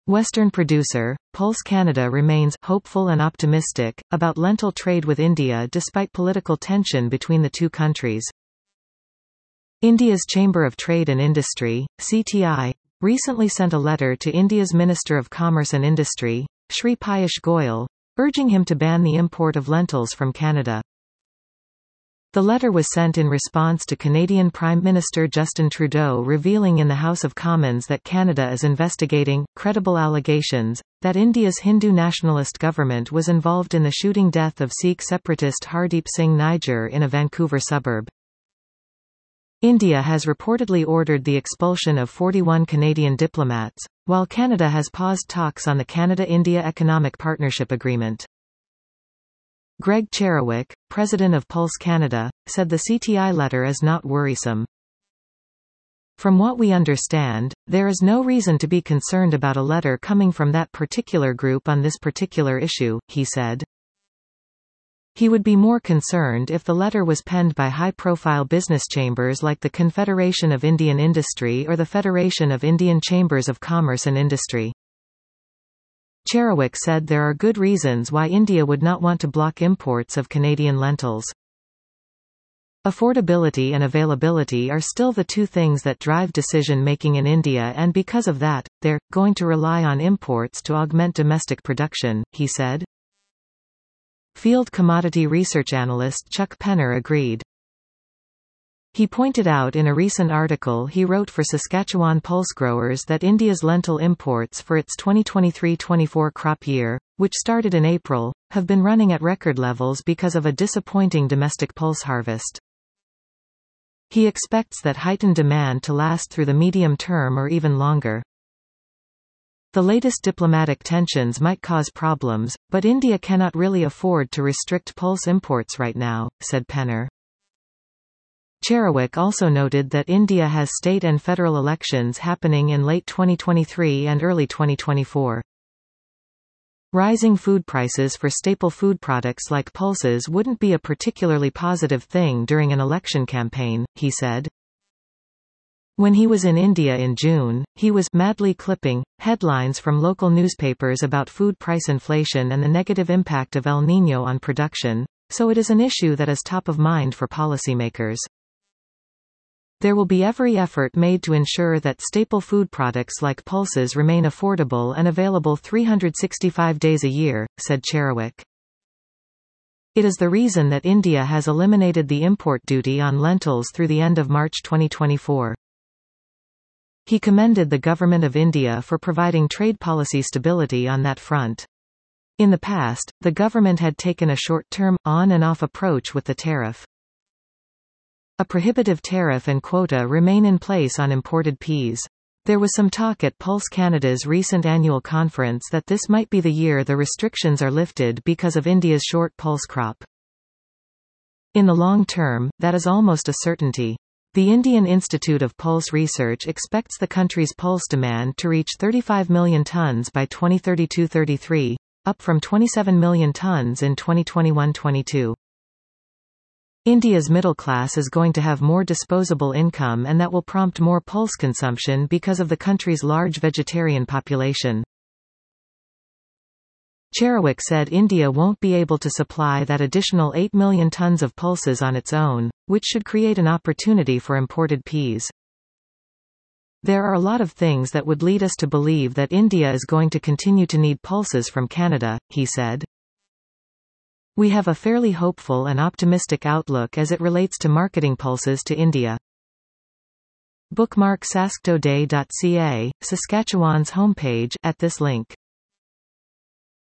Western producer, Pulse Canada remains hopeful and optimistic about lentil trade with India despite political tension between the two countries. India's Chamber of Trade and Industry, CTI, recently sent a letter to India's Minister of Commerce and Industry, Shri Piyush Goyal, urging him to ban the import of lentils from Canada. The letter was sent in response to Canadian Prime Minister Justin Trudeau revealing in the House of Commons that Canada is investigating credible allegations that India's Hindu nationalist government was involved in the shooting death of Sikh separatist Hardeep Singh Nijjar in a Vancouver suburb. India has reportedly ordered the expulsion of 41 Canadian diplomats, while Canada has paused talks on the Canada-India Economic Partnership Agreement. Greg Cherewick, president of Pulse Canada, said the CTI letter is not worrisome. From what we understand, there is no reason to be concerned about a letter coming from that particular group on this particular issue, he said. He would be more concerned if the letter was penned by high-profile business chambers like the Confederation of Indian Industry or the Federation of Indian Chambers of Commerce and Industry. Cherewick said there are good reasons why India would not want to block imports of Canadian lentils. Affordability and availability are still the two things that drive decision-making in India, and because of that, they're going to rely on imports to augment domestic production, he said. Field commodity research analyst Chuck Penner agreed. He pointed out in a recent article he wrote for Saskatchewan Pulse Growers that India's lentil imports for its 2023-24 crop year, which started in April, have been running at record levels because of a disappointing domestic pulse harvest. He expects that heightened demand to last through the medium term or even longer. The latest diplomatic tensions might cause problems, but India cannot really afford to restrict pulse imports right now, said Penner. Cherewick also noted that India has state and federal elections happening in late 2023 and early 2024. Rising food prices for staple food products like pulses wouldn't be a particularly positive thing during an election campaign, he said. When he was in India in June, he was madly clipping headlines from local newspapers about food price inflation and the negative impact of El Niño on production, so it is an issue that is top of mind for policymakers. There will be every effort made to ensure that staple food products like pulses remain affordable and available 365 days a year, said Cherewick. It is the reason that India has eliminated the import duty on lentils through the end of March 2024. He commended the Government of India for providing trade policy stability on that front. In the past, the government had taken a short-term, on-and-off approach with the tariff. A prohibitive tariff and quota remain in place on imported peas. There was some talk at Pulse Canada's recent annual conference that this might be the year the restrictions are lifted because of India's short pulse crop. In the long term, that is almost a certainty. The Indian Institute of Pulse Research expects the country's pulse demand to reach 35 million tonnes by 2032-33, up from 27 million tonnes in 2021-22. India's middle class is going to have more disposable income, and that will prompt more pulse consumption because of the country's large vegetarian population. Cherewick said India won't be able to supply that additional 8 million tonnes of pulses on its own, which should create an opportunity for imported peas. There are a lot of things that would lead us to believe that India is going to continue to need pulses from Canada, he said. We have a fairly hopeful and optimistic outlook as it relates to marketing pulses to India. Bookmark sasktoday.ca, Saskatchewan's homepage, at this link.